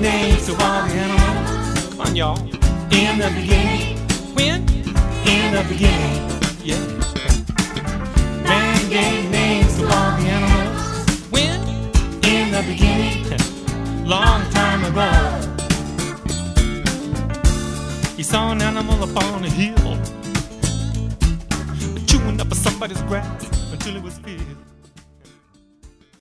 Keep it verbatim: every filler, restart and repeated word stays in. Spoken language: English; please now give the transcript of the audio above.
names to all the animals. Come on, y'all. In the beginning. When? In the beginning. Yeah. Man gave names to all the animals. When? In the beginning. Long time ago. He saw an animal upon a hill, chewing up somebody's grass until it was filled.